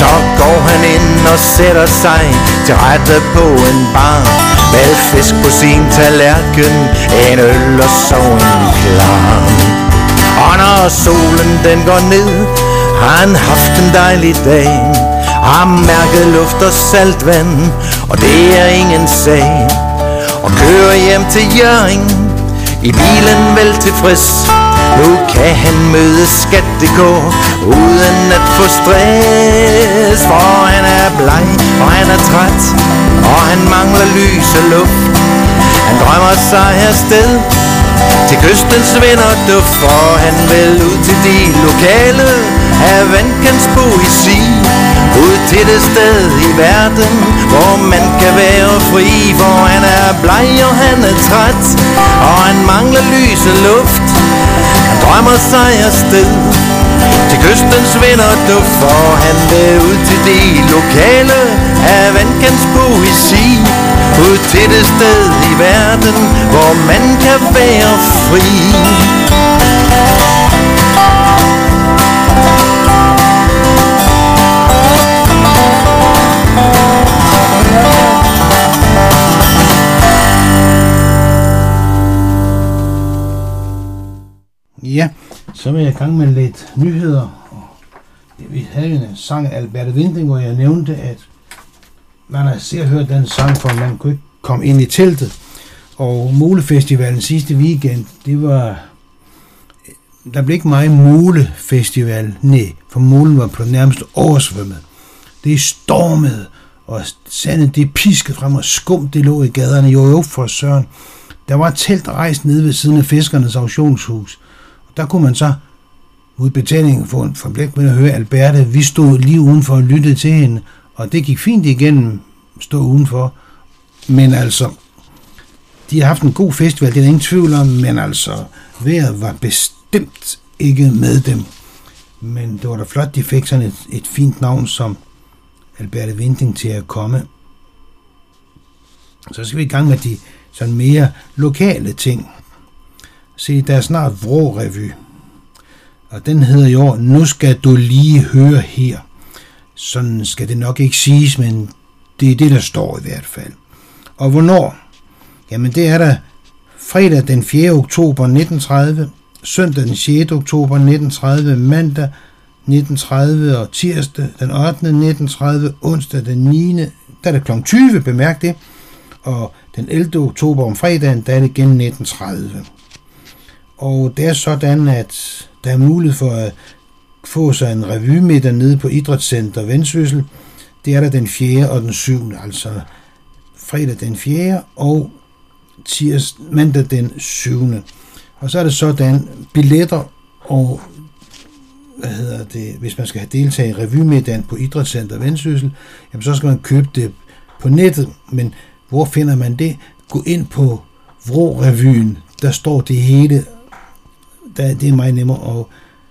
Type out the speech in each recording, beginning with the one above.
Så går han ind og sætter sig til rette på en bar med fisk på sin tallerken, en øl og så en klar. Og når solen den går ned, har han haft en dejlig dag. Har mærket luft og saltvand, og det er ingen sag. Og kører hjem til Hjørring, i bilen vel tilfreds. Nu kan han møde Skat.dk uden at få stress. For han er bleg, og han er træt, og han mangler lys og luft. Han drømmer sig afsted til kystens vind og duft. For han vil ud til de lokale af vandkants poesi. Ud til det sted i verden, hvor man kan være fri. For han er bleg, og han er træt, og han mangler lys og luft. Han drømmer sig afsted til kystens vind og duft. For han vil ud til de lokale af vandkants poesi. Ud til det sted i verden, hvor man kan være fri. Ja, så vil jeg i gang med lidt nyheder. Vi havde en sang af Alberte Winding, hvor jeg nævnte, at man har set hørt den sang, for man kunne ikke komme ind i teltet. Og Mulefestivalen sidste weekend, det var... Der blev ikke meget Mulefestival, nej, for Mulen var på det nærmeste oversvømmet. Det stormede, og sandet det piskede frem, og skum det lå i gaderne. Jo, for søren. Der var et telt rejst nede ved siden af Fiskernes Auktionshus. Der kunne man så mod betalingen få en forblik med at høre Alberte. Vi stod lige udenfor og lyttede til hende, og det gik fint igennem stå udenfor. Men altså, de har haft en god festival, det er ingen tvivl om, men altså, vejret var bestemt ikke med dem. Men det var da flot, de fik sådan et fint navn som Alberte Winding til at komme. Så skal vi i gang med de sådan mere lokale ting. Se, der er snart Vrå-revy, og den hedder i år, Nu skal du lige høre her. Sådan skal det nok ikke siges, men det er det, der står i hvert fald. Og hvornår? Jamen det er der fredag den 4. oktober 1930, søndag den 6. oktober 1930, mandag 1930 og tirsdag den 8. 1930, onsdag den 9. Der er det kl. 20, bemærk det. Og den 11. oktober om fredagen, der er det igen 1930. Og det er sådan, at der er mulighed for at få sig en revymiddag nede på Idrætscenter Vendsyssel. Det er der den 4. og den 7. Altså fredag den 4. og mandag den 7. Og så er det sådan, billetter og hvis man skal have deltaget i revymiddagen på Idrætscenter Vendsyssel, jamen så skal man købe det på nettet. Men hvor finder man det? Gå ind på Vrå-revyen. Der står det hele. Det er meget nemmere, og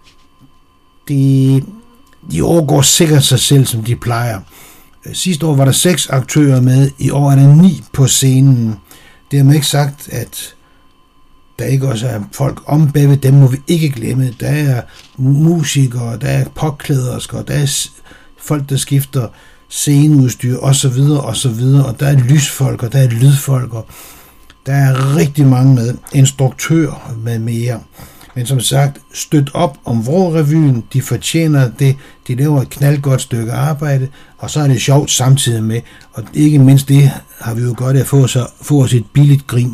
de overgår sikkert sig selv, som de plejer. Sidste år var der 6 aktører med, i år er der 9 på scenen. Det har man ikke sagt, at der ikke også er folk om bagved, dem må vi ikke glemme. Der er musikere, der er påklædersker, der er folk, der skifter sceneudstyr osv. osv. Og der er lysfolk, og der er lydfolk, og der er rigtig mange med, instruktør med mere. Men som sagt, støt op om Vrå-revyen, de fortjener det, de laver et knaldgodt stykke arbejde, og så er det sjovt samtidig med, og ikke mindst det har vi jo godt at få os et billigt grin.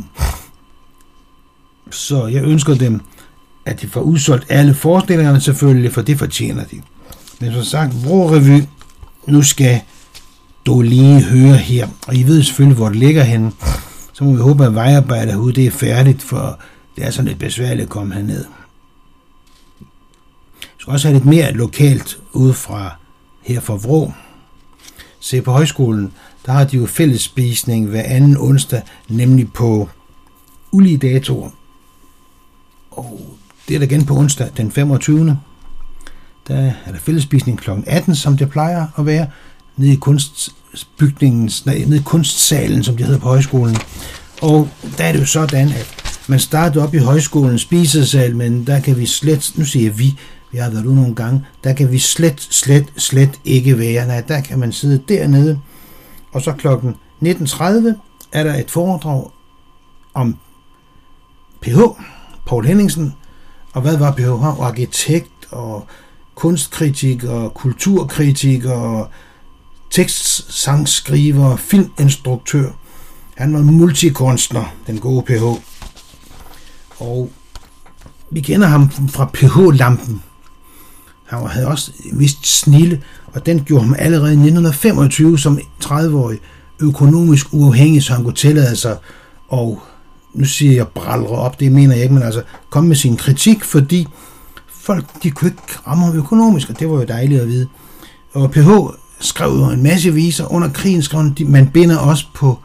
Så jeg ønsker dem, at de får udsolgt alle forestillingerne selvfølgelig, for det fortjener de. Men som sagt, Vrå-revy, nu skal du lige høre her, og I ved selvfølgelig, hvor det ligger henne. Så må vi håbe, at vejarbejdet herude det er færdigt, for det er sådan lidt besværligt at komme herned. Vi skal også have lidt mere lokalt ud fra her fra Vrå. Se, på højskolen, der har de jo fællesspisning hver anden onsdag, nemlig på ulige datoer. Og det er der igen på onsdag den 25. Der er der fællesspisning kl. 18, som det plejer at være, nede i kunstsalen, som det hedder på højskolen. Og der er det jo sådan, at man startede op i højskolens spisesal, men der kan vi slet, nu siger vi Jeg har været ude nogle gange. Der kan vi slet ikke være. Nej, der kan man sidde dernede. Og så klokken 19.30 er der et foredrag om PH, Poul Henningsen. Og hvad var PH? Arkitekt og kunstkritik og kulturkritik og tekstsangskriver og filminstruktør. Han var multikunstner, den gode PH. Og vi kender ham fra PH-lampen. Han havde også en vist snilde, og den gjorde ham allerede i 1925 som 30-årig økonomisk uafhængig, så han kunne tillade sig, og nu siger jeg brallre op, det mener jeg ikke, men altså komme med sin kritik, fordi folk, de kunne ikke ramme ham økonomisk, og det var jo dejligt at vide. Og PH skrev jo en masse viser. Under krigen skrev han, man binder også på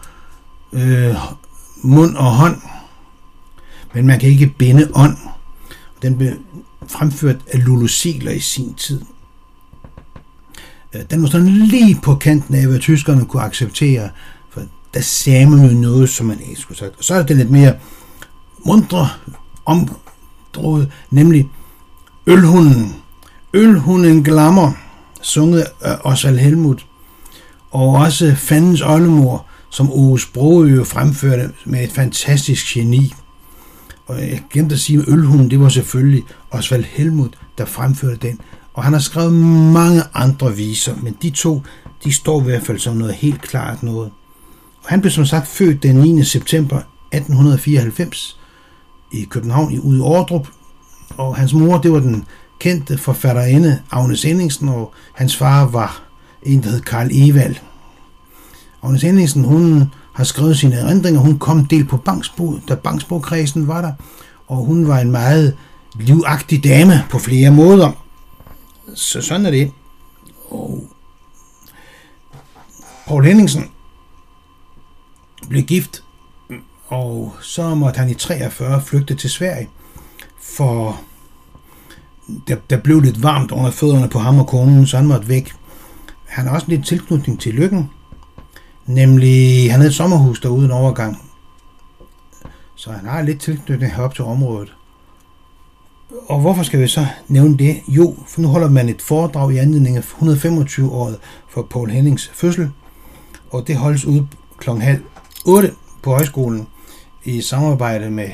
mund og hånd, men man kan ikke binde ånd. Den blev fremført af Lulu Ziegler i sin tid. Den var sådan lige på kanten af, hvad tyskerne kunne acceptere, for der sagde man jo noget, som man ikke skulle sagt. Og så er det lidt mere mundre omdrådet, nemlig Ølhunden. Ølhunden glammer, sunget af Osvald Helmuth, og også Fandens oldemor, som Ove Sprogøe fremførte med et fantastisk geni. Og jeg glemte at sige, at Ølhunden, det var selvfølgelig Osvald Helmuth, der fremførte den. Og han har skrevet mange andre viser, men de to, de står i hvert fald som noget helt klart noget. Og han blev som sagt født den 9. september 1894 i København ude i Ordrup. Og hans mor, det var den kendte forfatterinde Agnes Henningsen, og hans far var en, der hed Karl Evald. Agnes Henningsen, hun har skrevet sine erindringer. Hun kom del på Bangsbo, da Bangsbo-kredsen var der, og hun var en meget livagtig dame på flere måder. Så sådan er det. Og Poul Henningsen blev gift, og så måtte han i 43 flygte til Sverige, for der blev lidt varmt under fødderne på ham og konen, så han måtte væk. Han har også lidt tilknytning til Løkken, nemlig han havde et sommerhus derude en overgang, så han har lidt tilknytning herop til området. Og hvorfor skal vi så nævne det? Jo, for nu holder man et foredrag i anledning af 125-året for Poul Hennings fødsel, og det holdes ude kl. 7:30 på højskolen i samarbejde med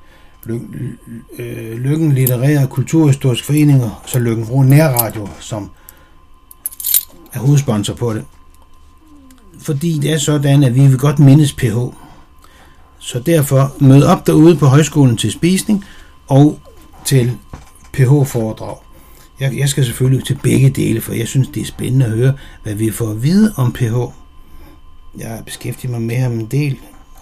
Løkken Litterære og Kulturhistoriske Foreninger, og så Løkken Nærradio, som er hovedsponsor på det. Fordi det er sådan, at vi vil godt mindes PH. Så derfor mød op derude på højskolen til spisning og til PH-foredrag. Jeg skal selvfølgelig til begge dele, for jeg synes, det er spændende at høre, hvad vi får at vide om PH. Jeg beskæftiger mig med ham en del,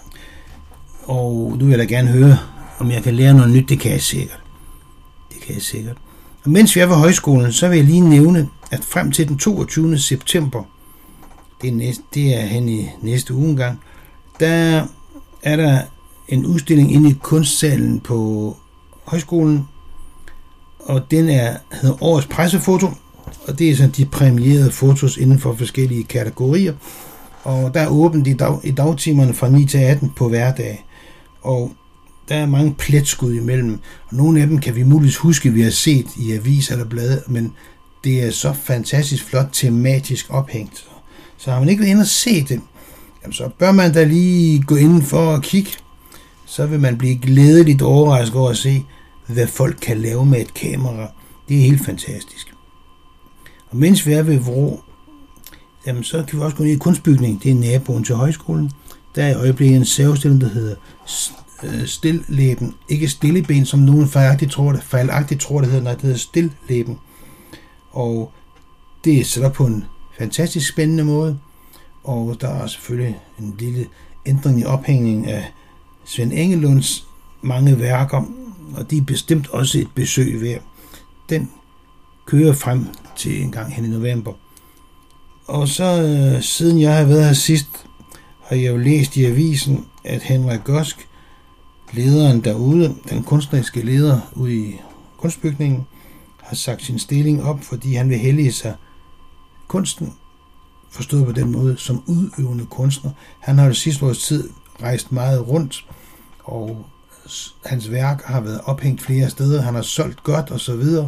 og nu vil jeg da gerne høre, om jeg kan lære noget nyt. Det kan jeg sikkert. Og mens vi er på højskolen, så vil jeg lige nævne, at frem til den 22. september, det er hen i næste uge engang, der er der en udstilling inde i kunstsalen på højskolen, og den hedder Årets pressefoto, og det er sådan de præmierede fotos inden for forskellige kategorier, og der er åbent i dagtimerne fra 9 til 18 på hverdag, og der er mange pletskud imellem, og nogle af dem kan vi muligvis huske, vi har set i avis eller blade, men det er så fantastisk flot tematisk ophængt. Så har man ikke været inde og se det, jamen så bør man da lige gå ind for at kigge, så vil man blive glædeligt overrasket over at se, hvad folk kan lave med et kamera. Det er helt fantastisk. Og mens vi er ved Vrå, jamen så kan vi også gå ned i kunstbygning. Det er naboen til højskolen. Der er i øjeblikket en særudstilling, der hedder Stilleben. Ikke Stilleben, som nogen fejlagtigt tror, det hedder. Nej, det hedder Stilleben. Og det er sat op på en fantastisk spændende måde. Og der er selvfølgelig en lille ændring i ophængningen af Svend Engelunds mange værker, og de er bestemt også et besøg værd. Den kører frem til en gang hen i november. Og så siden jeg har været her sidst, har jeg jo læst i avisen, at Henrik Gosk, lederen derude, den kunstneriske leder ude i kunstbygningen, har sagt sin stilling op, fordi han vil hellige sig kunsten, forstået på den måde, som udøvende kunstner. Han har det sidste års tid rejst meget rundt, og hans værk har været ophængt flere steder, han har solgt godt og så videre,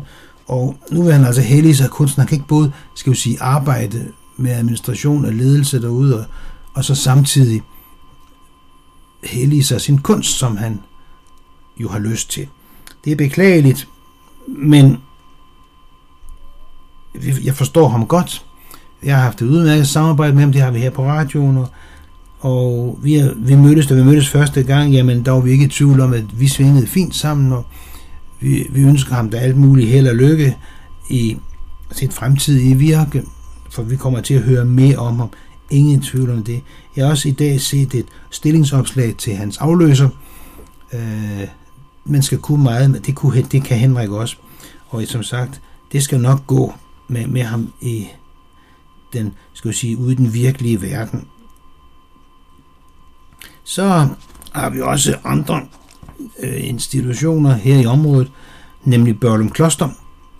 Og nu vil han altså hellige sig kunsten. Han kan ikke både, skal vi sige, arbejde med administration og ledelse derude, og så samtidig hellige sig sin kunst, som han jo har lyst til. Det er beklageligt, men jeg forstår ham godt. Jeg har haft et udmærket samarbejde med ham, det har vi her på radioen, og vi mødtes første gang, jamen der var vi ikke i tvivl om, at vi svingede fint sammen, og vi ønsker ham da alt muligt held og lykke i sit fremtidige virke, for vi kommer til at høre mere om ham. Ingen tvivl om det. Jeg har også i dag set et stillingsopslag til hans afløser. Man skal kunne meget, men det kan Henrik også. Og som sagt, det skal nok gå med ham i den, skal vi sige, ude i den virkelige verden. Så har vi også andre institutioner her i området, nemlig Børglum Kloster.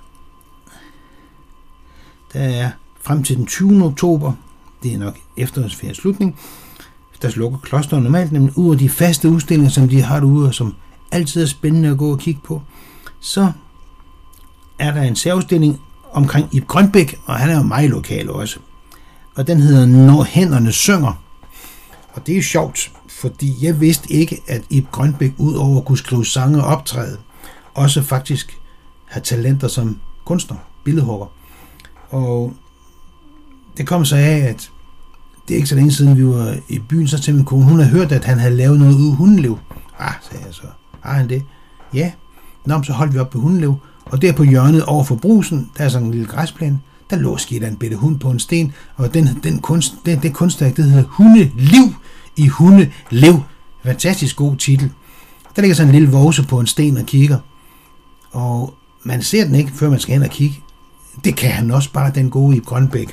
Der er frem til den 20. oktober, det er nok efterårsferiens slutning, der slukker klosteret normalt, nemlig ud af de faste udstillinger, som de har derude, og som altid er spændende at gå og kigge på, så er der en særudstilling omkring Ib Grønbæk, og han er jo meget lokal også. Og den hedder Når hænderne synger. Og det er sjovt, fordi jeg vidste ikke, at Ib Grønbæk udover at kunne skrive sange og optræde, også faktisk har talenter som kunstner, billedhugger. Og det kom så af, at det er ikke så længe siden, vi var i byen, så til min kone, hun havde hørt, at han havde lavet noget ude i Hundelev. Sagde jeg så. Har han det? Ja. Nå, så holdt vi op på Hundelev, og der på hjørnet over for Brugsen, der er sådan en lille græsplæne, der lå skidt en bitte hund på en sten, og det kunstværk, det hedder Hundeliv i Hundelev. Fantastisk god titel. Der ligger sådan en lille vose på en sten og kigger, og man ser den ikke, før man skal hen og kigge. Det kan han også bare, den gode Ib Grønbæk.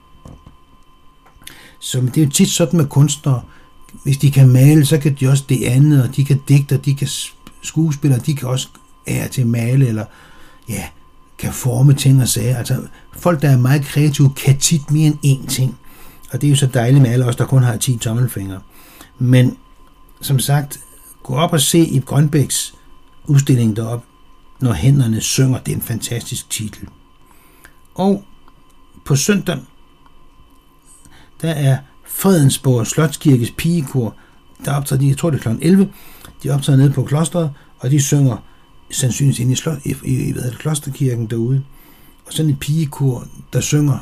Så det er jo tit sådan med kunstnere. Hvis de kan male, så kan de også det andet, og de kan digte, de kan skuespille, de kan også ære til male, eller kan forme ting og sager. Altså, folk, der er meget kreative, kan tit mere end én ting. Og det er jo så dejligt med alle os, der kun har 10 tommelfingre. Men, som sagt, gå op og se Ib Grønbæks udstilling deroppe, Når hænderne synger. Det er en fantastisk titel. Og på søndag, der er Fredensborg Slotskirkes pigekor, der optræder de, jeg tror det er kl. 11, de optræder nede på klosteret, og de synger sandsynligvis inde i klosterkirken derude. Og sådan et pigekor, der synger,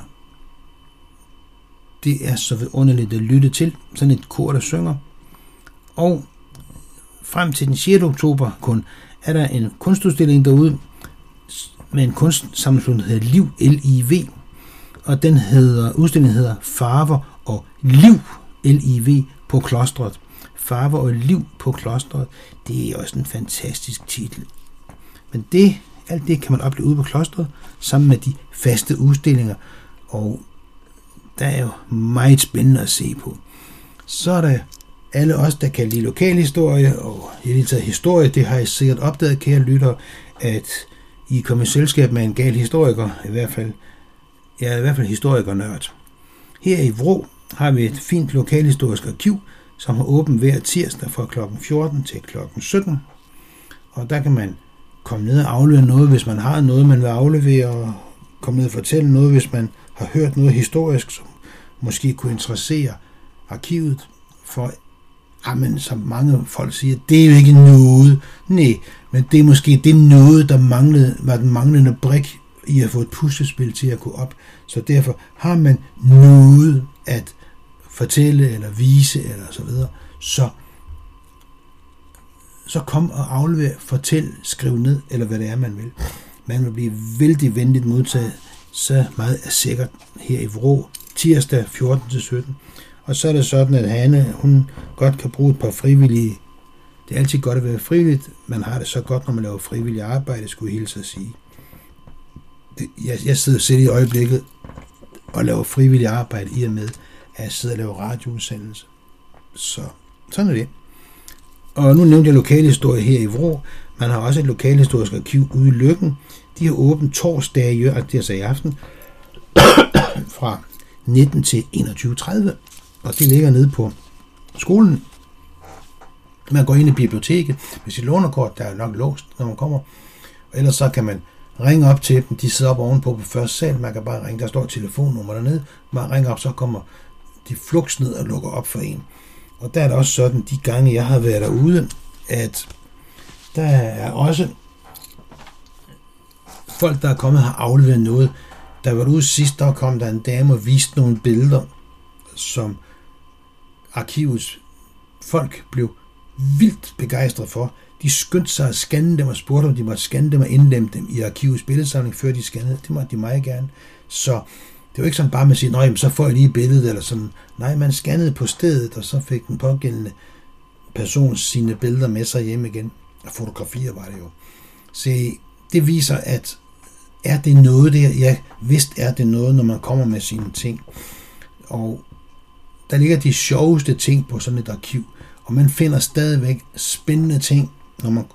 det er så vidunderligt at lytte til, sådan et kor, der synger. Og frem til den 6. oktober kun, er der en kunstudstilling derude, med en kunstsamling, der hedder Liv, L-I-V, og udstillingen hedder Farver og Liv, L-I-V, på klostret. Farver og Liv på klostret, det er også en fantastisk titel. Men alt det kan man opleve ude på klostret, sammen med de faste udstillinger, og der er jo meget spændende at se på. Så er der alle os, der kan lide lokalhistorie, og i det taget historie, det har I sikkert opdaget, kære lytter, at I kommer i selskab med en gal historiker, i hvert fald historikernørd. Her i Vrå har vi et fint lokalhistorisk arkiv, som har åbent hver tirsdag fra kl. 14 til kl. 17. Og der kan man komme ned og aflevere noget, hvis man har noget, man vil aflevere, og komme ned og fortælle noget, hvis man har hørt noget historisk, som måske kunne interessere arkivet. For, men som mange folk siger, det er jo ikke noget. Nej, men det er måske det noget, der var den manglende brik i at få et puslespil til at gå op. Så derfor har man noget at fortælle, eller vise, eller så videre. Så kom og aflever, fortæl, skriv ned, eller hvad det er, man vil. Man vil blive vældig venligt modtaget, så meget er sikkert her i Vrå, tirsdag 14-17. Og så er det sådan, at Hanne, hun godt kan bruge et par frivillige. Det er altid godt at være frivilligt. Man har det så godt, når man laver frivillig arbejde, skulle jeg hilse at sige. Jeg sidder selv i øjeblikket og laver frivillig arbejde i og med, at jeg sidder og laver radioudsendelse. Så sådan er det. Og nu nævnte jeg lokalhistorie her i Vrå. Man har også et lokalhistorisk arkiv ude i Løkken. De har åbent torsdag, altså i aften, fra 19 til 21.30. Og det ligger nede på skolen. Man går ind i biblioteket med sit lånerkort, der er nok låst, når man kommer. Og ellers så kan man ringe op til dem. De sidder op ovenpå første sal. Man kan bare ringe. Der står et telefonnummer dernede. Man ringer op, så kommer de flugs ned og lukker op for en. Og der er det også sådan, de gange jeg har været derude, at der er også folk, der er kommet og har afleveret noget. Der var ude sidst, der kom der en dame og viste nogle billeder, som arkivets folk blev vildt begejstret for. De skyndte sig at scanne dem og spurgte, om de måtte scanne dem og indlemme dem i arkivets billedsamling, før de scannede. Det måtte de meget gerne. Så det var ikke sådan bare med at sige, nej, så får jeg lige billedet, eller sådan. Nej, man scannede på stedet, og så fik den pågældende person sine billeder med sig hjem igen. Og fotografier var det jo. Så det viser, at er det noget der? Ja, vist er det noget, når man kommer med sine ting. Og der ligger de sjoveste ting på sådan et arkiv. Og man finder stadigvæk spændende ting, når man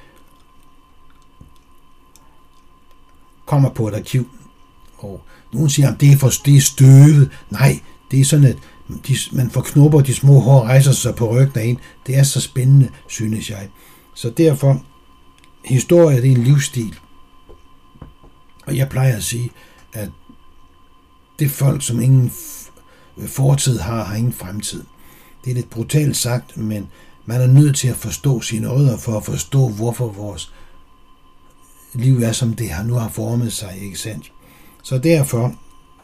kommer på et arkiv. Og nogen siger, at det er støvet. Nej, det er sådan, at man får knopper, de små hår rejser sig på ryggen af en. Det er så spændende, synes jeg. Så derfor, historie det er en livsstil. Og jeg plejer at sige, at det folk, som ingen fortid har ingen fremtid. Det er lidt brutalt sagt, men man er nødt til at forstå sine rødder for at forstå, hvorfor vores liv er, som det nu har formet sig, ikke sandt? Så derfor,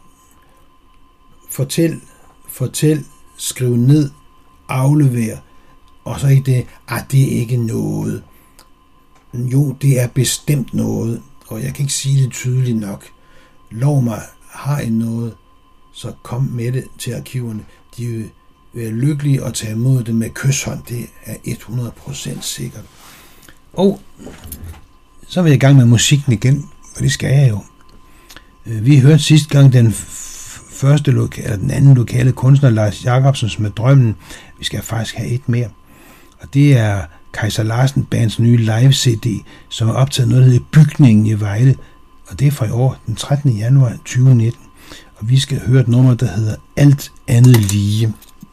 fortæl, skriv ned, aflever, og så i det, det er ikke noget. Jo, det er bestemt noget, og jeg kan ikke sige det tydeligt nok. Lov mig, har I noget, så kom med det til arkiverne. De vil være lykkelige at tage imod det med kysshånd, det er 100% sikkert. Og så vil jeg i gang med musikken igen, for det skal jeg jo. Vi hørte sidste gang den anden lokale kunstner, Lars Jacobsens med Drømmen. Vi skal faktisk have et mere. Og det er Kaiser Larsen Bands nye live-CD, som er optaget noget, der hedder Bygningen i Vejle. Og det er fra i år, den 13. januar 2019. Og vi skal høre et nummer, der hedder Alt andet lige.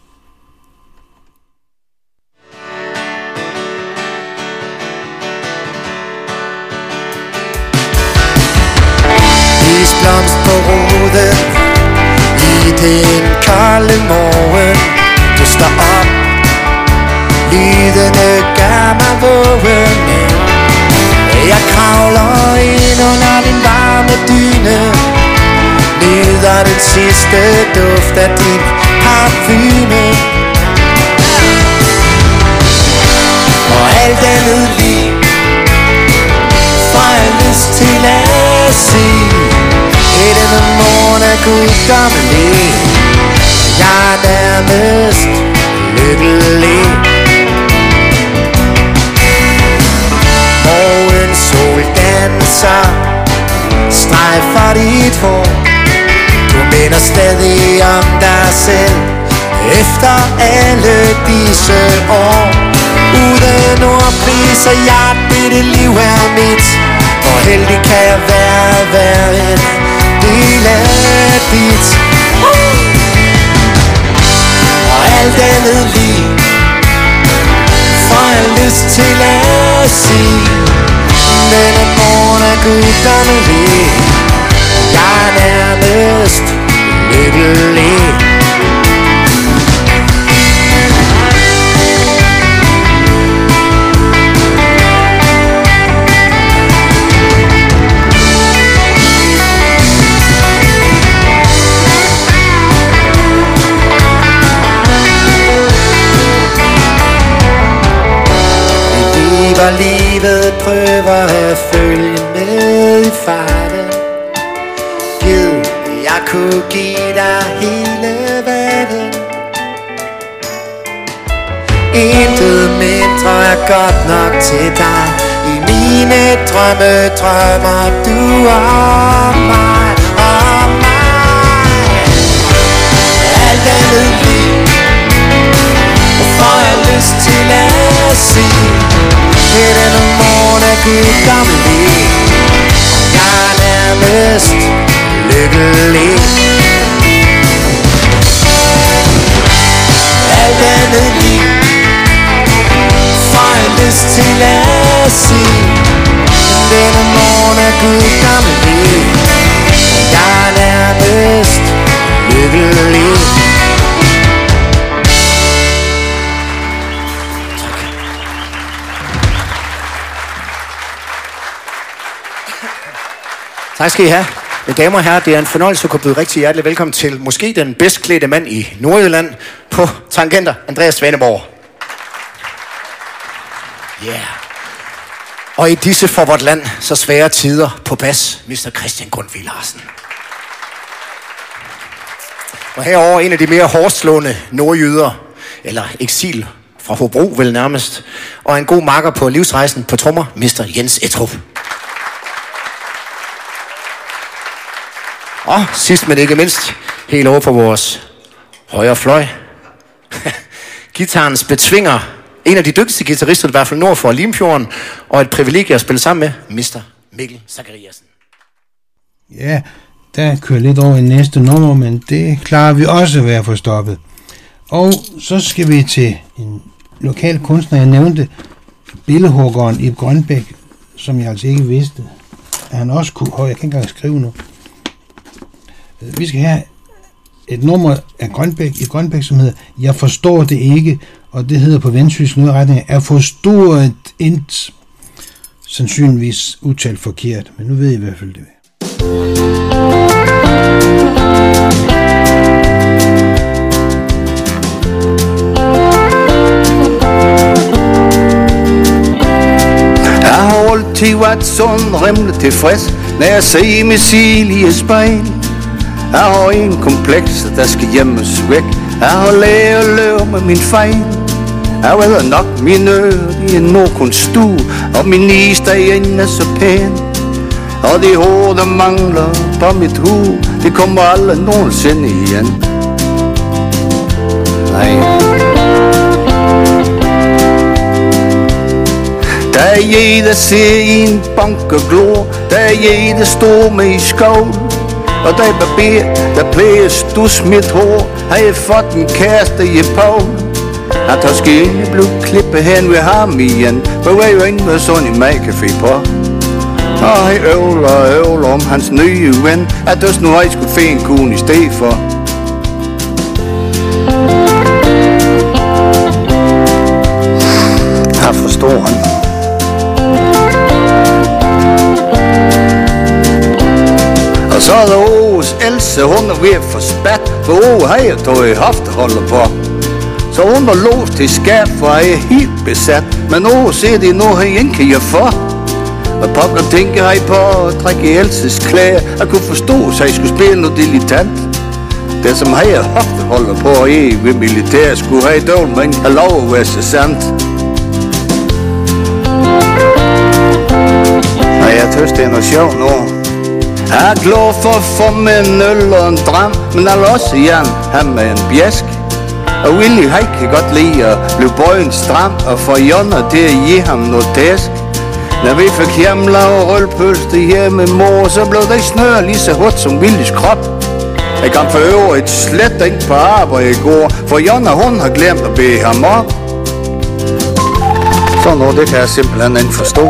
Isblomst på roden i den kolde morgen. Du står op, lydene gør mig vågen. Jeg kravler ind under din varme dyne, nyder den sidste duft af din parfume. Og alt andet lige får jeg lyst til at sige. I denne morgen er guddommelig, jeg er nærmest lykkelig. Morgens sol danser, strejfer dit hår. Du minder stadig om dig selv, efter alle disse år. Uden ord priser jeg, dette liv er mit. Hvor heldig kan jeg være en del af dit. Og alt andet lige får jeg lyst til at sige. Denne morgen er guddommelig, jeg er nærmest lykkelig. Hvor livet prøver at følge med i farten. Gid jeg kunne give dig hele verden. Intet mindre er godt nok til dig. I mine drømme drømmer du om mig, om mig. Alt andet lige får jeg lyst til at sige. I denne morgen er guddommelig, jeg er nærmest lykkelig. Alt andet lige får jeg lyst til at sige. Denne morgen er guddommelig, Tak skal I have. Mine damer og herrer, det er en fornøjelse at kunne byde rigtig hjertelig velkommen til måske den bedst klædte mand i Nordjylland på Tangenter, Andreas Svaneborg. Yeah. Og i disse for vort land så svære tider på bas, Mr. Christian Grundtvig Larsen. Og herover en af de mere hårdslående nordjyder, eller eksil fra Hobro vel nærmest, og en god makker på livsrejsen på trommer, Mr. Jens Ettrup. Og sidst men ikke mindst, helt over på vores højre fløj, guitarens betvinger, en af de dygtigste guitarister, i hvert fald nord for Limfjorden, og et privilegie at spille sammen med, Mr. Mikkel Zachariasen. Ja, der kører lidt over i næste nummer, men det klarer vi også ved at få stoppet. Og så skal vi til en lokal kunstner, jeg nævnte, billedhuggeren Ib Grønbæk, som jeg altså ikke vidste, at han også kunne. Jeg kan ikke engang skrive nu. Vi skal have et nummer af Ib Grønbæk, som hedder Jeg forstår det ikke, og det hedder på vendsysk nødretning, Jeg forstår det ikke. Sandsynligvis udtalt forkert, men nu ved I i hvert fald det. Jeg har altid været sådan rimelig tilfreds, når jeg ser mig selv i spejl. Jeg har en kompleks, der skal gemmes væk. Jeg har lært at løbe med min fejl. Jeg ved nok min øre i en nordkunststue, og min is derinde er så pæn. Og de hår, der mangler på mit hoved, det kommer aldrig nogensinde igen. Nej. Der er jeg, der ser i en bank og glor. Der er jeg, der står med i skål. Og der er barber, der plejer stus mit hår. Har jeg fået en kæreste i Paul. Han tager skille blå klippe hen ved ham igen. For jeg er jo inde med sådan en madcafé på. Og han øvler om hans nye ven. At der nu har jeg skulle finde en kone i stedet for. Jeg forstår han. Og så er der Åges Else, hun er ved at få spat. For Åge har jeg taget hofteholder på. Så hun var låst til skab, for jeg er helt besat. Men Åge ser det nu, han ikke kan jeg få. Og pokker tænker jeg på at trække Elses klæder. Jeg kunne forstå, så jeg skulle spille noget dilettant. Det som jeg hofteholder på ved militær, skulle have døvn, men have lov at være så sandt. Og jeg tøs, det er noget sjovt nu. Jeg er glad for at få med en øl og en dram, men jeg vil også gerne have med en bjæsk. Og Willy, han kan godt lide at blive bøjen stram og få Jonna til at give ham noget tæsk. Når vi fik hjemler og rølpølste hjemme med mor, så blev det snør lige så hurtigt som Willys krop. Jeg kan for øvrigt slet ikke på arbejde i går, for Jonna hun har glemt at bede ham op. Så noget, det kan jeg simpelthen ikke forstå.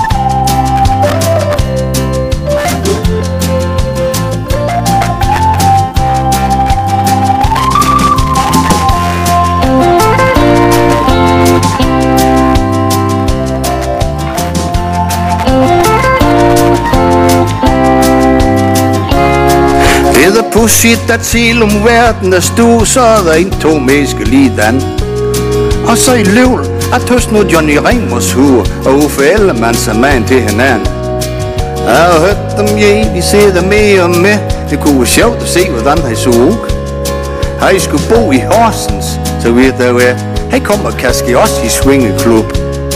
Pudsigt at til om verden er stor, så er der en to mennesker lige dan. Og så i løvl, at tøs nu Johnny Reimers hur, og Uffe Ellemann er mand til hinanden. Jeg har hørt dem de sidder med og med. Det kunne være sjovt at se, hvordan han så ud. Han skulle bo i Horsens, så ved jeg hvad. Han kommer og kaske også i swingeklub.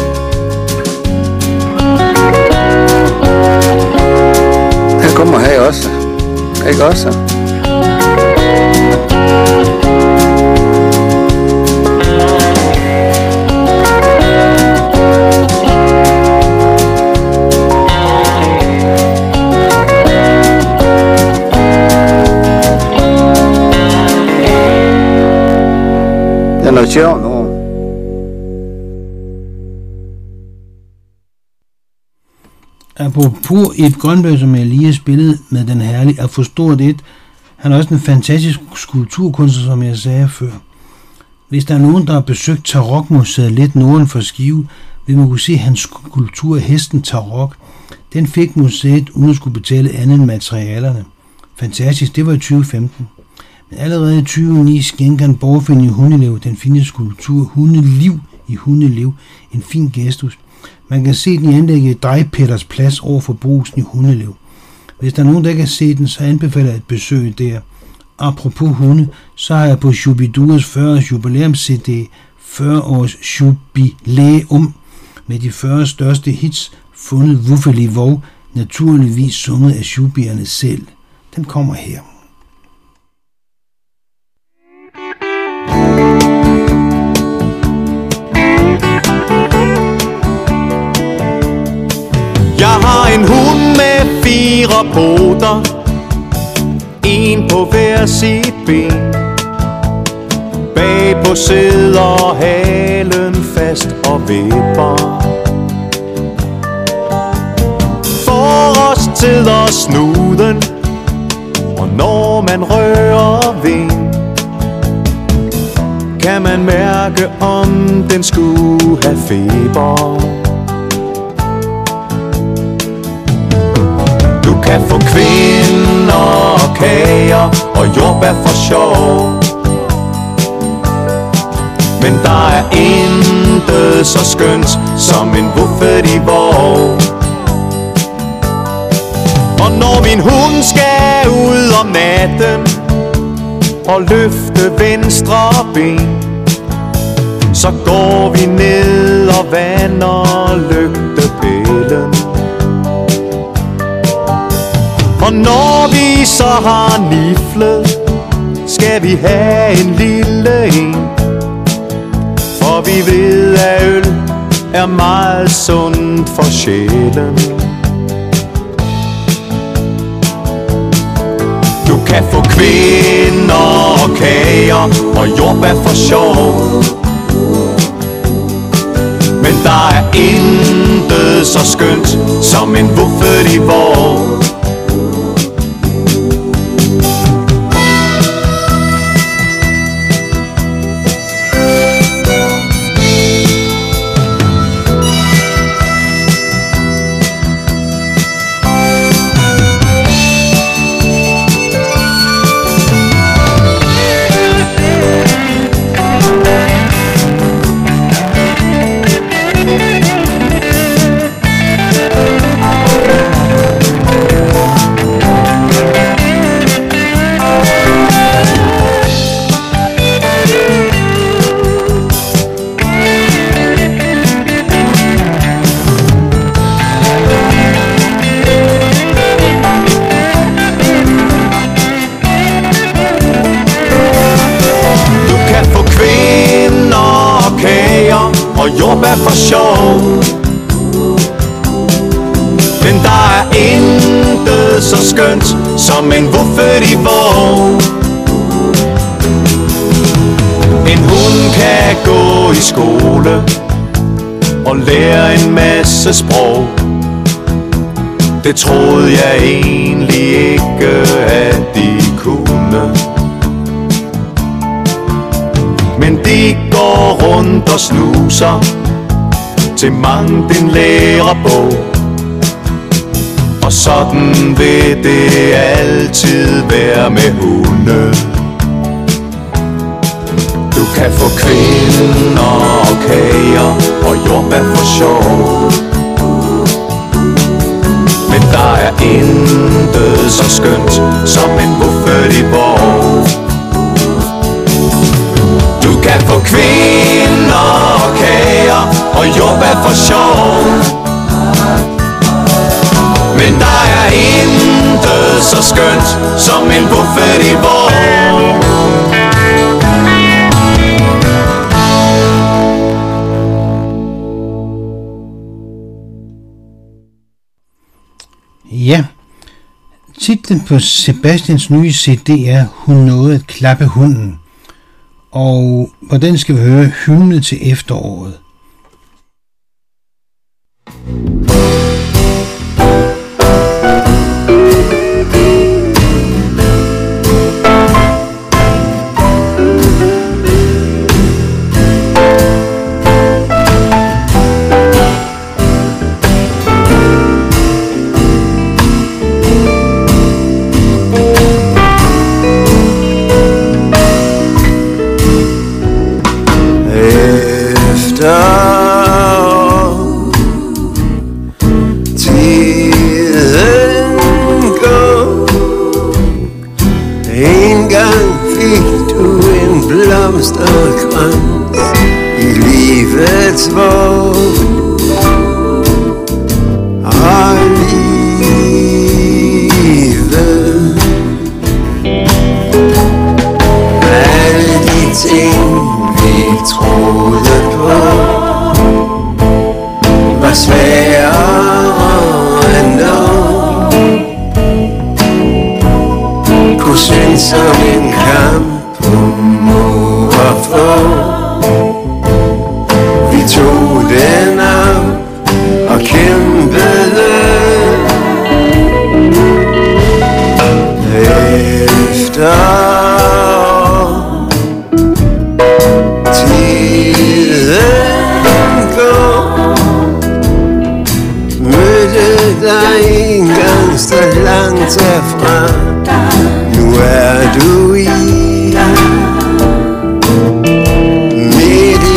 Han kommer her også. Ikke også? Det er noget sjovt nu. Apropos Ib Grønbæk, som jeg lige har spillet med den herlige At forstå det. Han er også en fantastisk skulpturkunstner, som jeg sagde før. Hvis der er nogen, der har besøgt Tarokmuseet lidt norden for Skive, vil man kunne se hans skulptur Hesten Tarok. Den fik museet uden at skulle betale andet end materialerne. Fantastisk, det var i 2015. Men allerede i 2009 skænker en borgerforening i Hundelev den fine skulptur Hundeliv i Hundelev en fin gestus. Man kan se den i anlægget Drejpetters Plads over for Brugsen i Hundelev. Hvis der er nogen, der kan se den, så anbefaler jeg et besøg der. Apropos hunde, så har jeg på Shubiduras 40 års jubilæums-CD 40 års jubilæum med de 40 største hits fundet Wuffeli Vov, naturligvis sunget af shubierne selv. Den kommer her. Jeg har en hund med 4 poter, en på hver sit ben. Bagpå sidder halen fast og vipper. Forrest sidder snuden, og når man rører ved, kan man mærke, om den skulle have feber. Du kan få kvinder og kager og jordbær for sjov, men der er intet så skønt som en Wuffeli Vov. Og når min hund skal ud om natten og løfte venstre ben, så går vi ned og vander lygtepælen. Og når vi så har niflet, skal vi have en lille en, for vi ved, at øl er meget sundt for sjælen. Du kan få kvinder og kager og jordbær for sjov, men der er intet så skønt som en Wuffeli Vov. Og jordbær for sjov, men der er intet så skønt som en Wuffeli Vov. En hund kan gå i skole og lære en masse sprog. Det troede jeg egentlig ikke, at de kunne, men de går rundt og snuser til mangt en lærebog. Og sådan vil det altid være med hunde. Du kan få kvinder og kager og jordbær for sjov, men der er intet så skønt som en Wuffeli Vov. Du kan få kvinder og kager og jordbær for sjov, men der er intet så skønt som en Wuffeli Vov. Ja, titlen på Sebastians nye CD er Hun nåede at klappe hunden. Og på den skal vi høre Hymne til efteråret. Engang fik du en blomsterkrans i livets våg, og livet, alle de ting vi troede på var sværere end noget, kunne synes som en kamp på må og få. Vi tog den op og kæmpede efter tiden går. Mødte dig engang så langt herfra, nu er du i mit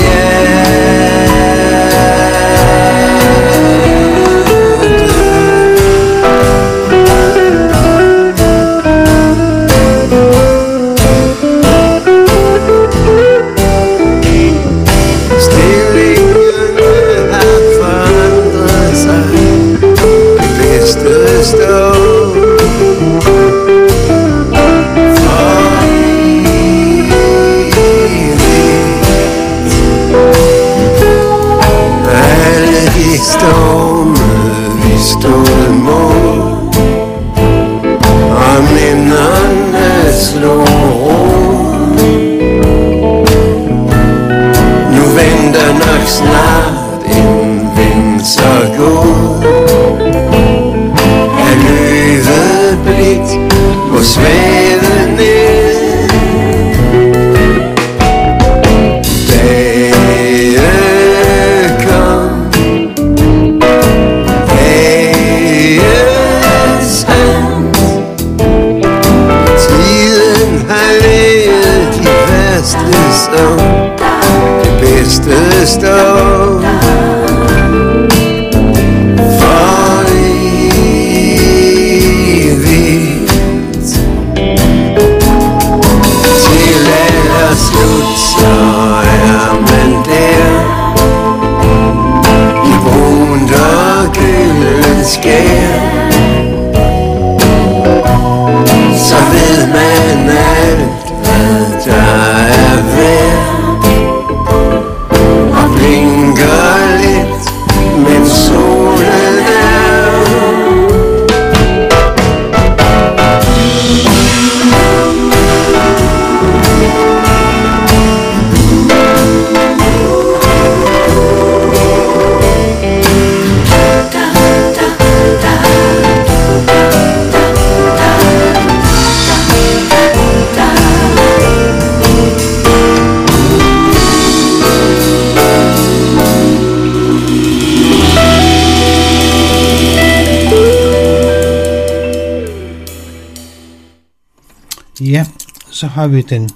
Ja, så har vi den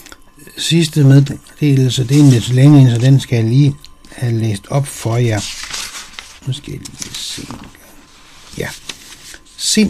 sidste meddelelse. Det er en lidt længere, så den skal jeg lige have læst op for jer. Nu skal jeg lige se. Ja. Sind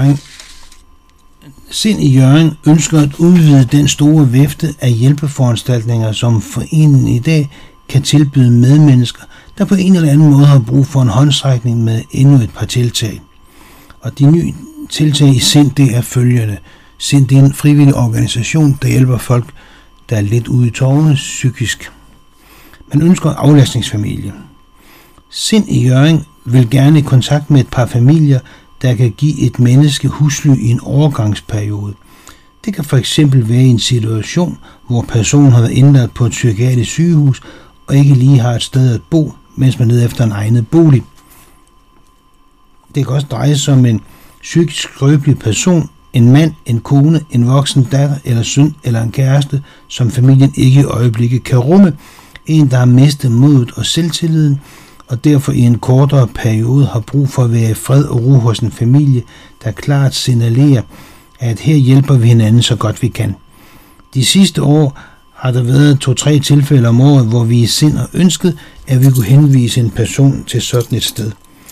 i Hjørring ønsker at udvide den store vifte af hjælpeforanstaltninger, som foreningen i dag kan tilbyde medmennesker, der på en eller anden måde har brug for en håndsrækning med endnu et par tiltag. Og de nye tiltag i Sind, det er følgende. Sind er en frivillig organisation, der hjælper folk, der er lidt ude i tårerne psykisk. Man ønsker en aflastningsfamilie. Sind i Hjørring vil gerne i kontakt med et par familier, der kan give et menneske husly i en overgangsperiode. Det kan for eksempel være i en situation, hvor personen har været indlagt på et psykiatrisk sygehus og ikke lige har et sted at bo, mens man leder efter en egnet bolig. Det kan også dreje sig om en psykisk skrøbelig person, en mand, en kone, en voksen datter eller søn eller en kæreste, som familien ikke i øjeblikket kan rumme. En, der har mistet modet og selvtilliden, og derfor i en kortere periode har brug for at være i fred og ro hos en familie, der klart signalerer, at her hjælper vi hinanden så godt vi kan. De sidste år har der været 2-3 tilfælde om året, hvor vi i Sind har ønsket, at vi kunne henvise en person til sådan et sted.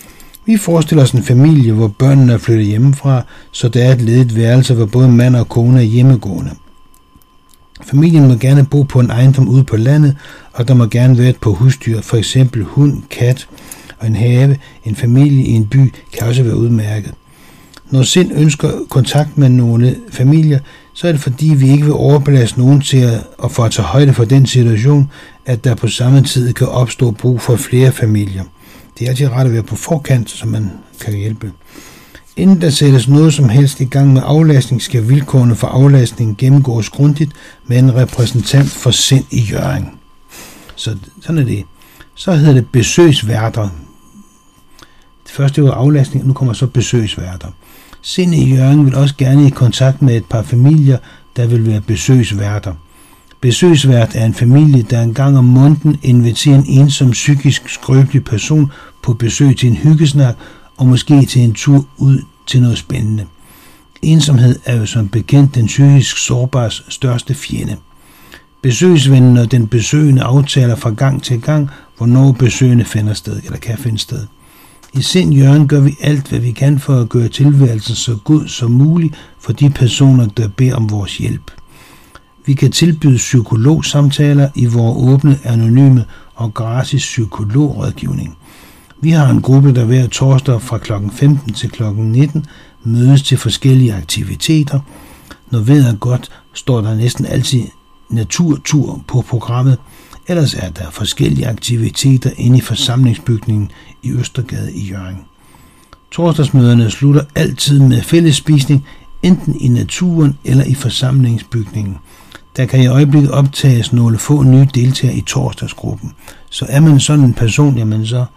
Vi forestiller os en familie, hvor børnene er flyttet hjemmefra, så der er et ledigt værelse, hvor både mand og kone er hjemmegående. Familien må gerne bo på en ejendom ude på landet, og der må gerne være et par husdyr, for eksempel hund, kat og en have. En familie i en by kan også være udmærket. Når sind ønsker kontakt med nogle familier, så er det fordi, vi ikke vil overbelaste nogen til at få at tage højde for den situation, at der på samme tid kan opstå brug for flere familier. Det er altid ret at være på forkant, så man kan hjælpe. Inden der sættes noget som helst i gang med aflastning, skal vilkårene for aflastning gennemgås grundigt med en repræsentant for sind i Hjørring. Så sådan er det. Så hedder det besøgsværter. Det første var aflastning, og nu kommer så besøgsværter. Sind i Hjørring vil også gerne i kontakt med et par familier, der vil være besøgsværter. Besøgsvært er en familie, der en gang om måneden inviterer en ensom psykisk skrøbelig person på besøg til en hyggesnak og måske til en tur ud til noget spændende. Ensomhed er jo som bekendt den psykisk sårbars største fjende. Besøgsvennen og den besøgende aftaler fra gang til gang, hvornår besøgende finder sted eller kan finde sted. I Sind Hjørring gør vi alt, hvad vi kan for at gøre tilværelsen så god som muligt for de personer, der beder om vores hjælp. Vi kan tilbyde psykologsamtaler i vores åbne, anonyme og gratis psykologrådgivning. Vi har en gruppe, der hver torsdag fra kl. 15 til kl. 19 mødes til forskellige aktiviteter. Når vejret er godt, står der næsten altid naturtur på programmet. Ellers er der forskellige aktiviteter inde i forsamlingsbygningen i Østergade i Hjørring. Torsdagsmøderne slutter altid med fællesspisning, enten i naturen eller i forsamlingsbygningen. Der kan i øjeblikket optages nogle få nye deltagere i torsdagsgruppen. Så er man sådan en person, jamen så...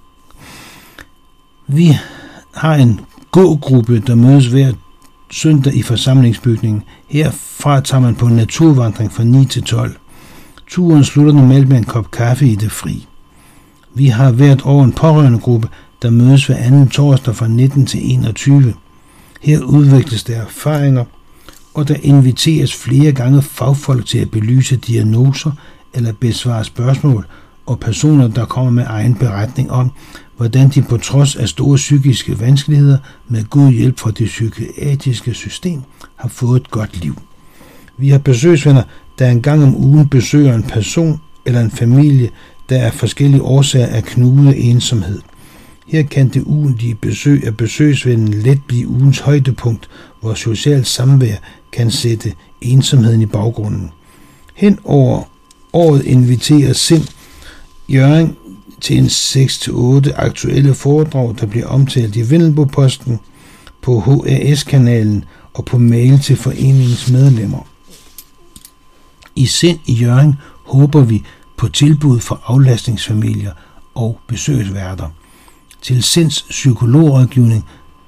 Vi har en gågruppe, der mødes hver søndag i forsamlingsbygningen. Herfra tager man på en naturvandring fra 9 til 12. Turen slutter normalt med en kop kaffe i det fri. Vi har hvert år en pårørendegruppe, der mødes hver anden torsdag fra 19 til 21. Her udvikles der erfaringer, og der inviteres flere gange fagfolk til at belyse diagnoser eller besvare spørgsmål, og personer, der kommer med egen beretning om, hvordan de på trods af store psykiske vanskeligheder med god hjælp fra det psykiatriske system har fået et godt liv. Vi har besøgsvenner, der en gang om ugen besøger en person eller en familie, der af forskellige årsager er knudet af ensomhed. Her kan det ugentlige besøg af besøgsvennen let blive ugens højdepunkt, hvor socialt samvær kan sætte ensomheden i baggrunden. Hen over året inviterer Sind Hjørring til en 6-8 aktuelle foredrag, der bliver omtalt i Vendelboposten, på HAS-kanalen og på mail til foreningens medlemmer. I Sind i Hjørring håber vi på tilbud for aflastningsfamilier og besøgsværter. Til Sinds psykologrådgivning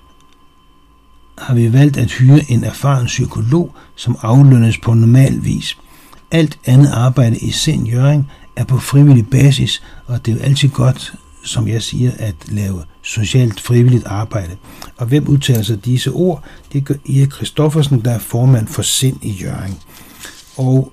har vi valgt at hyre en erfaren psykolog, som aflønnes på normal vis. Alt andet arbejde i Sind Hjørring er på frivillig basis, og det er jo altid godt, som jeg siger, at lave socialt frivilligt arbejde. Og hvem udtaler sig disse ord? Det gør Erik Christoffersen, der er formand for Sind i Hjørring. Og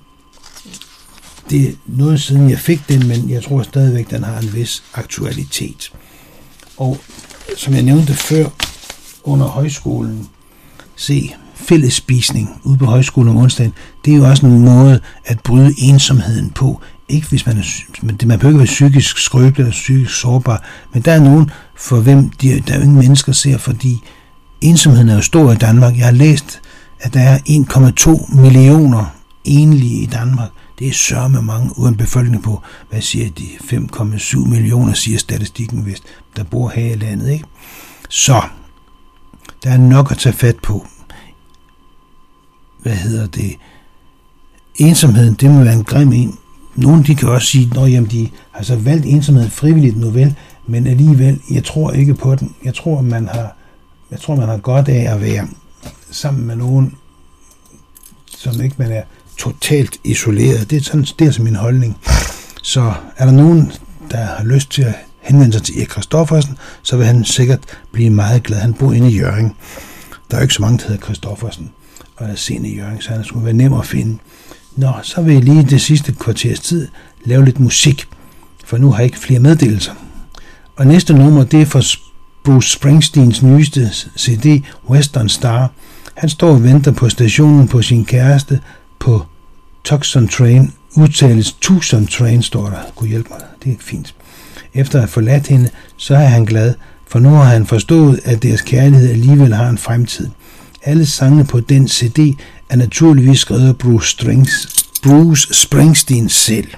det er noget siden jeg fik den, men jeg tror stadigvæk, den har en vis aktualitet. Og som jeg nævnte før, under højskolen, fællesspisning ude på højskolen om onsdagen, det er jo også en måde at bryde ensomheden på. Ikke hvis man behøver ikke være psykisk skrøbelig eller psykisk sårbar, men der er nogen, for hvem der er ingen mennesker ser, fordi ensomheden er jo stor i Danmark. Jeg har læst, at der er 1,2 millioner enlige i Danmark. Det er sørme mange uden befolkning på, hvad siger de, 5,7 millioner, siger statistikken vist, der bor her i landet, ikke? Så, der er nok at tage fat på. Ensomheden, det må være en grim en. Nogle, de kan også sige, at de har så valgt ensomhed frivilligt nu vel, men alligevel, jeg tror ikke på den. Jeg tror, man har godt af at være sammen med nogen, som ikke man er totalt isoleret. Det er sådan min holdning. Så er der nogen, der har lyst til at henvende sig til Erik Christoffersen, så vil han sikkert blive meget glad. Han bor inde i Hjørring. Der er jo ikke så mange, der hedder Christoffersen, og er Sind i Hjørring, så han skulle være nem at finde. Nå, så vil jeg lige det sidste kvarters tid lave lidt musik, for nu har jeg ikke flere meddelelser. Og næste nummer, det er fra Bruce Springsteens nyeste CD, Western Star. Han står og venter på stationen på sin kæreste på Tucson Train. Udtales Tucson Train, står der. Gud hjælp mig, det er fint. Efter at have forladt hende, så er han glad, for nu har han forstået, at deres kærlighed alligevel har en fremtid. Alle sangene på den CD er naturligvis skrevet af Bruce Springsteen selv.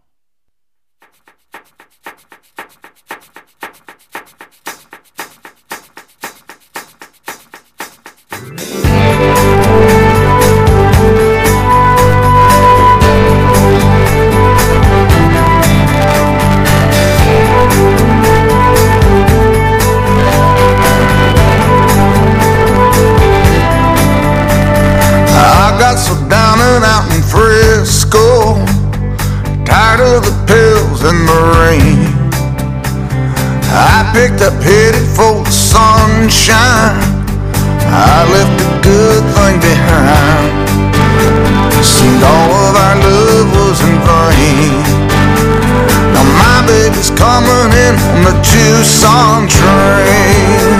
Picked up, headed for the sunshine. I left a good thing behind. Seemed all of our love was in vain. Now my baby's coming in on the Tucson train.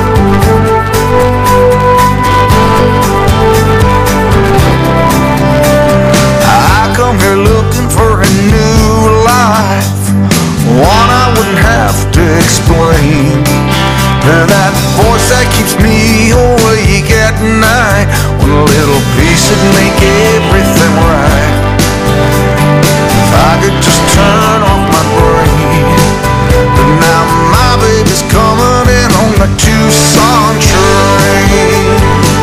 I come here looking for a new life, one I wouldn't have to explain. That voice that keeps me awake at night, one little piece would make everything right. If I could just turn off my brain. But now my baby's coming in on the Tucson train.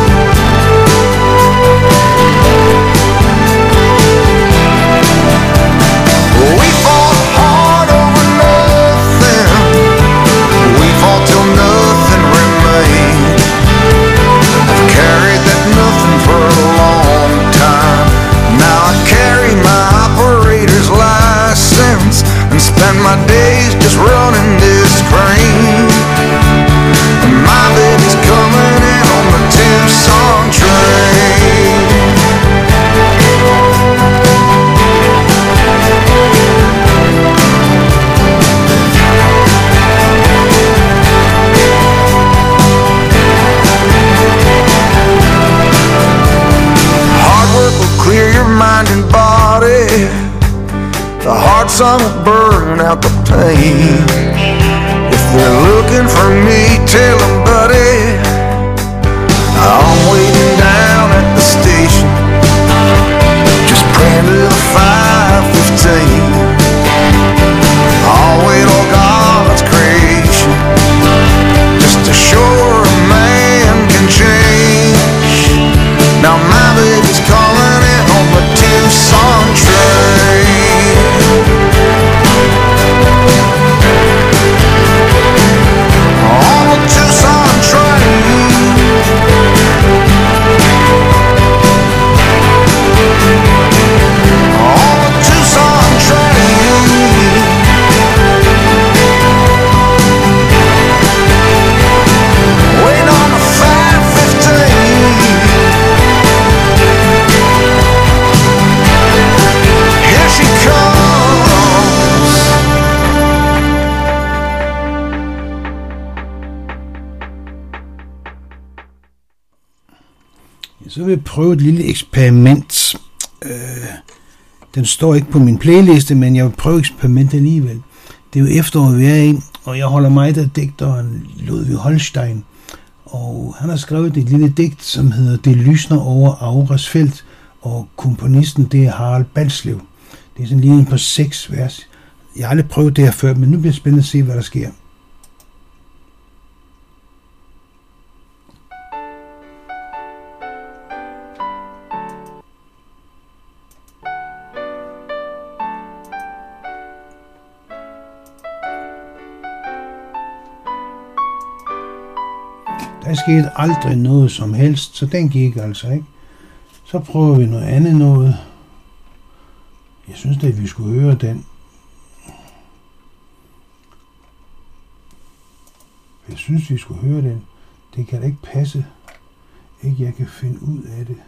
We fought hard over nothing. We fought till nothing remained. I've carried that nothing for a long time. Now I carry my operator's license and spend my days just running this crane. And my baby's coming in on the Tucson train. Clear your mind and body. The hard sun will burn out the pain. If they're looking for me, tell them, buddy, I'm waiting down at the station. Just praying to the 5:15. I'll wait on God's creation, just to show a man can change. Now my baby's calling in on the Tucson train. On the Tucson train. On the Tucson train. Wait on the 5:15. Here she comes. Så vil jeg prøve et lille eksperiment. Den står ikke på min playliste, men jeg vil prøve eksperimentet alligevel. Det er jo efteråret, vi er i, og jeg holder meget af digteren Ludwig Holstein. Og han har skrevet et lille digt, som hedder Det lysner over Auras felt, og komponisten det er Harald Balslev. Det er sådan lige en på 6 vers. Jeg har aldrig prøvet det her før, men nu bliver det spændende at se, hvad der sker. Der skete aldrig noget som helst, så den gik altså ikke. Så prøver vi noget andet noget. Jeg synes da, at vi skulle høre den. Jeg synes, vi skulle høre den. Det kan da ikke passe. Ikke jeg kan finde ud af det.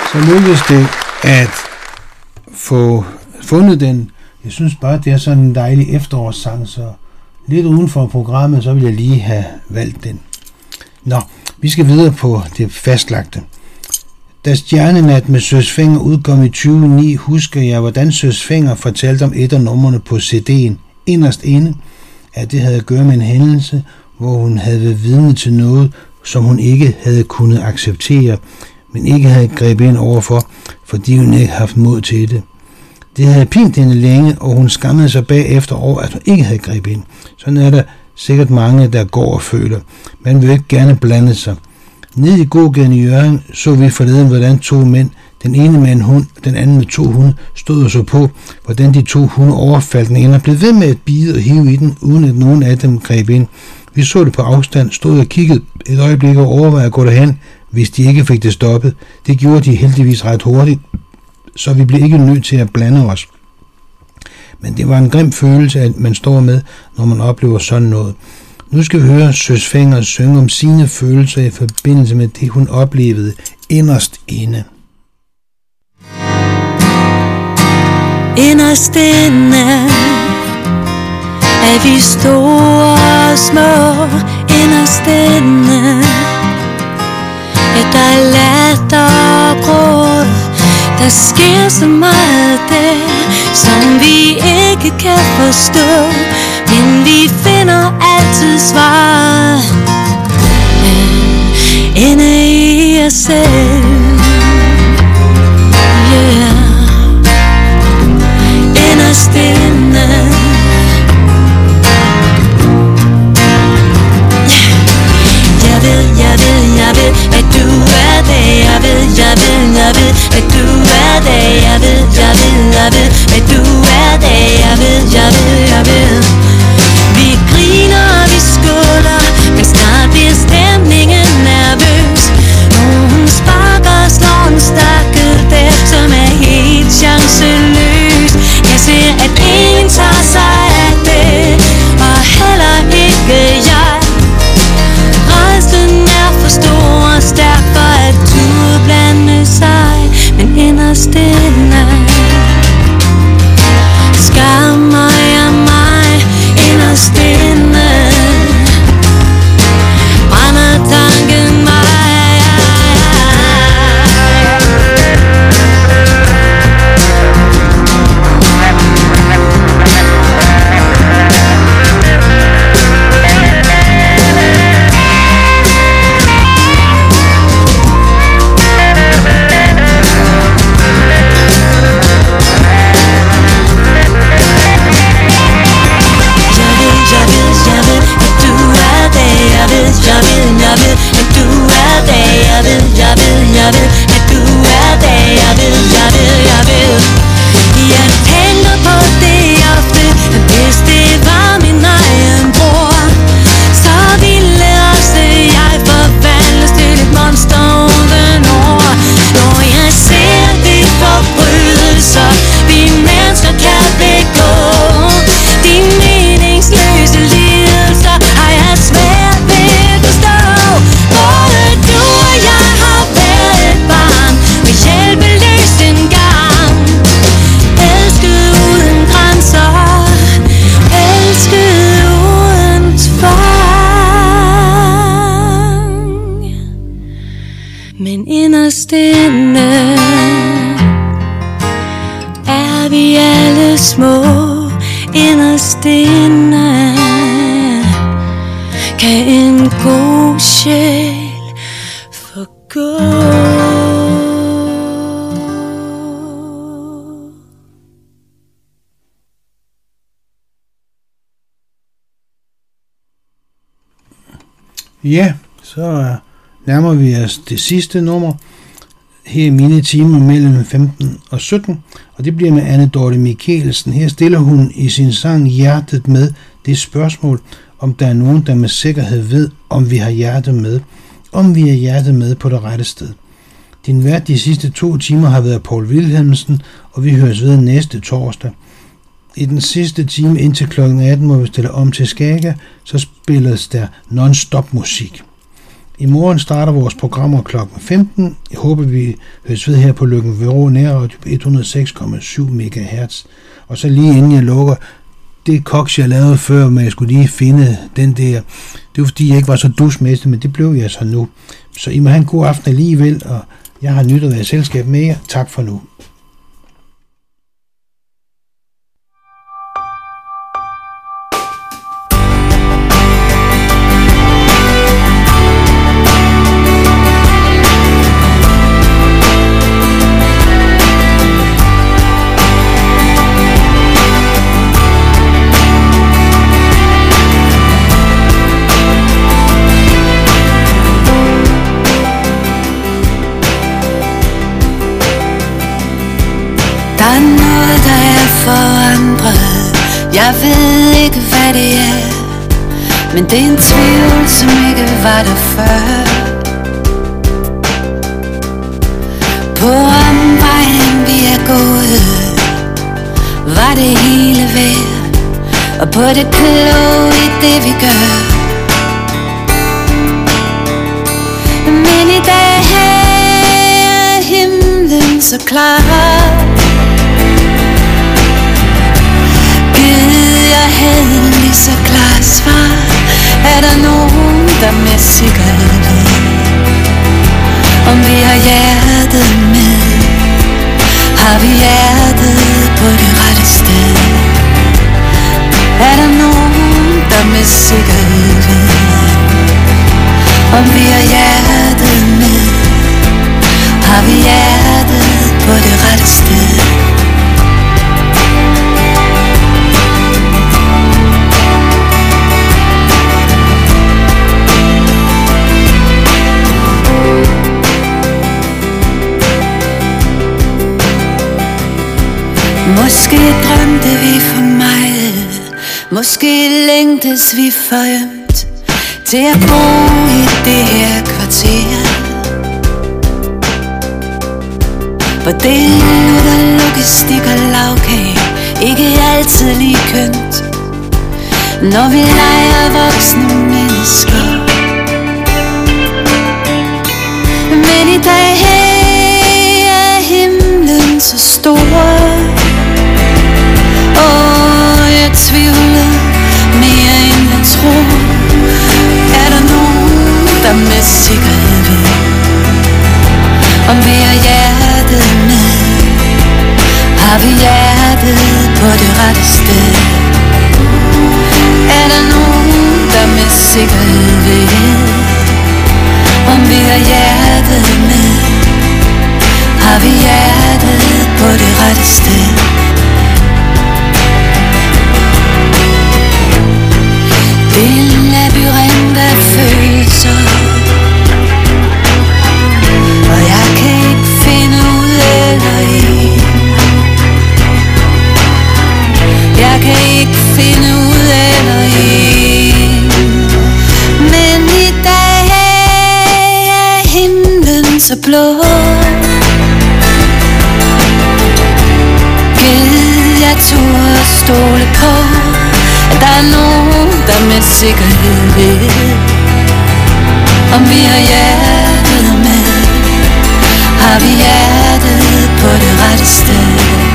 Så lykkedes det at få fundet den. Jeg synes bare, det er sådan en dejlig efterårssang, så lidt uden for programmet, så vil jeg lige have valgt den. Nå, vi skal videre på det fastlagte. Da Stjernenat med Søs Fenger udkom i 2009, husker jeg, hvordan Søs Fenger fortalte om et af numrene på CD'en inderst inde, at det havde at gøre med en hændelse, hvor hun havde været vidne til noget, som hun ikke havde kunnet acceptere, men ikke havde grebet ind overfor, fordi hun ikke havde haft mod til det. Det havde pint hende længe, og hun skammede sig bagefter over, at hun ikke havde grebet ind. Sådan er der sikkert mange, der går og føler. Man vil ikke gerne blande sig. Nede i gågaden i Hjørring så vi forleden, hvordan 2 mænd, den ene med en hund, den anden med 2 hunde, stod og så på, hvordan de 2 hunde overfaldt den ene og blev ved med at bide og hive i den, uden at nogen af dem greb ind. Vi så det på afstand, stod og kiggede et øjeblik og overvejede at gå derhen, hvis de ikke fik det stoppet. Det gjorde de heldigvis ret hurtigt, så vi blev ikke nødt til at blande os. Men det var en grim følelse, at man står med, når man oplever sådan noget. Nu skal vi høre Søs Fenger synge om sine følelser i forbindelse med det, hun oplevede inderst inde. Inderst inde er vi store og små. Inderst inde er der latter og gråd. Der sker så meget der, som vi ikke kan forstå, men vi finder altid svar inde i os selv. Yeah. Inderst inde. Jeg ved, at du er det. Jeg ved, at du er det. Jeg ved, at du er det. Jeg ved. Vi griner og vi skåler, men snart bliver stemningen nervøs. Nogen sparker og slår en stakkel der, som er helt chanceløs. Jeg ser, at ingen tager sig af det, og heller ikke jeg. Rejsen er for stor og stærk for at turde blande sig, men inderst inde skammer jeg mig. Inderst inde brænder tanken mig. Jeg tænker på det ofte, at hvis det var min egen bror, så ville også jeg forvandles til et monster uden ord. Når jeg ser de forbrydelser, vi mennesker kan begå, de meningsløse lidelser, har jeg svært ved at forstå. Både du og jeg har været et barn med hjælpeløs engang. Elsket uden grænser, elsket uden tvang. Men inderst inde er vi alle små. Inderst inde kan en god sjæl forgå. Ja, så nærmer vi os det sidste nummer. Her i mine timer mellem 15 og 17, og det bliver med Anne Dorte Michelsen. Her stiller hun i sin sang Hjertet med det spørgsmål, om der er nogen, der med sikkerhed ved, om vi har hjertet med, om vi har hjertet med på det rette sted. Din vært de sidste 2 timer har været Poul Wilhelmsen, og vi høres ved næste torsdag. I den sidste time indtil kl. 18 må vi stille om til Skaga, så spilles der non-stop musik. I morgen starter vores programmer kl. 15. Jeg håber, vi høres ved her på Løkken Vrå Nærradio på 106,7 MHz. Og så lige inden jeg lukker, det koks, jeg lavede før, men jeg skulle lige finde den der. Det var fordi, jeg ikke var så dusmæssig, men det blev jeg så nu. Så I må have en god aften alligevel, og jeg har nyttet at være i selskab med jer. Tak for nu. Der er noget, der er forandret. Jeg ved ikke, hvad det er, men det er en tvivl, som ikke var der før. På omvejen vi er gået, var det hele værd, og på det kloge i det vi gør. Men i dag er himlen så klar. Jeg havde lige så klart svar. Er der nogen, der med sikkerhed om vi har hjertet med? Har vi hjertet på det rette sted? Er der nogen, der med sikkerhed om vi har hjertet med? Har vi hjertet på det rette sted? Måske drømte vi for meget, måske længtes vi for ømt til at bo i det her kvarter, hvor det lutter logistik og lavkage ikke altid lige kønt, når vi leger voksne mennesker. Men i dag er himlen så stor, jeg tvivler mere end jeg tror. Er der nogen, der med sikkerhed ved om vi har hjertet med? Har vi hjertet på det rette sted? Er der nogen, der med sikkerhed ved om vi har hjertet med? Har vi hjertet på det rette sted? En labyrint af følelser, og jeg kan ikke finde ud af dig. Jeg kan ikke finde ud af dig. Men i dag er himlen så blå. Gid jeg turde stole på, at der er nogen, der med sikkerhed ved om vi har hjertet med. Har vi hjertet på det rette sted?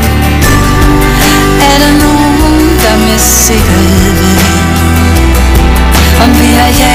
Er der nogen, der med sikkerhed ved om vi har hjertet